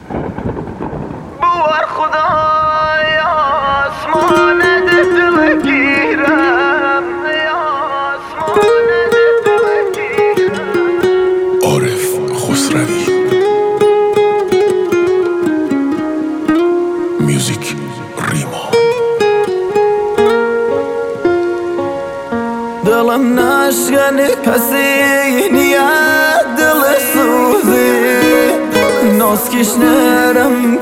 بوار خدای آسمان دل گیرم، آسمان دل گیرم. عارف خسروی. میوزیک ریما. دلم نشکنه کسی نیت دل سوزی، ناز کش نرم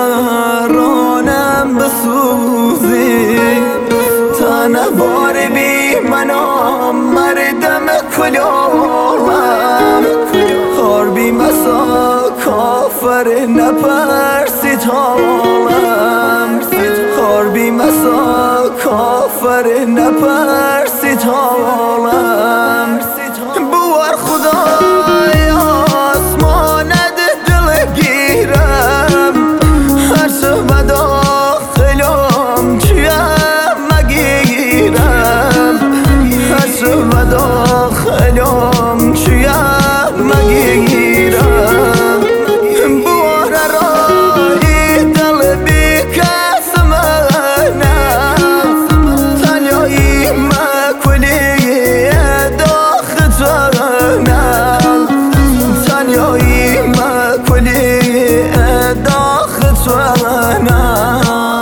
کرانم بسوزی. تنوار بی منام مردم کلوم، خار بی مسا کافر نپرسی تالم، خار بی مسا کافر نپرسی تالم. بوار خدای آسمان دل گیرم، هر چه بداخلم چیم مگیرم، هر چه بداخلم چیم مگیرم. بوار رای دل بی کس منم، تنیایی مکلی داخل جانم، تنیایی مکلی داخل جانم.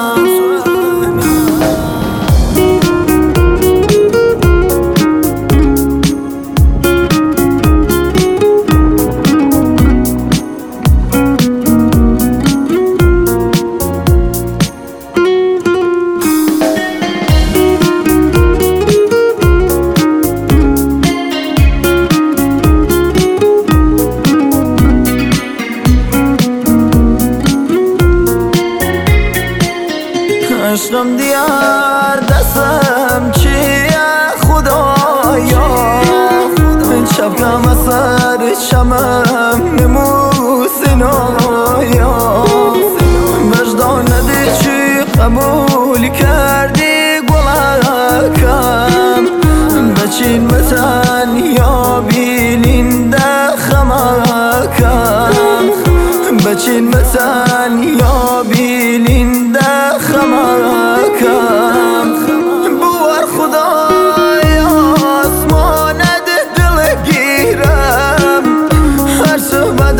عشقم دیار دستم چیه خدایا، شبکم اثر شمم نموسینایا. وجدان ندی چی قبول کردی گلکم، بچین متن یا بیلین دخمکم، بچین متن یا بیلین دخمکم. بوار خدای آسمان دل گیرم، هر چه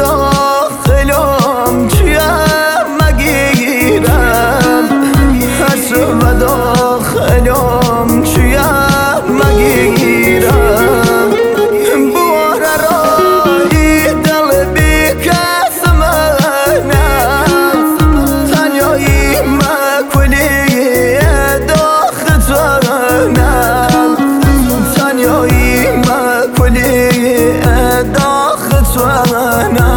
بداخلم چیم مگیرم، هر چه بداخلم چیم مگیرم. بوار رای دل بی کس منم، تنیایی مکلی داخل جانم، تنیایی مکلی داخل جانم.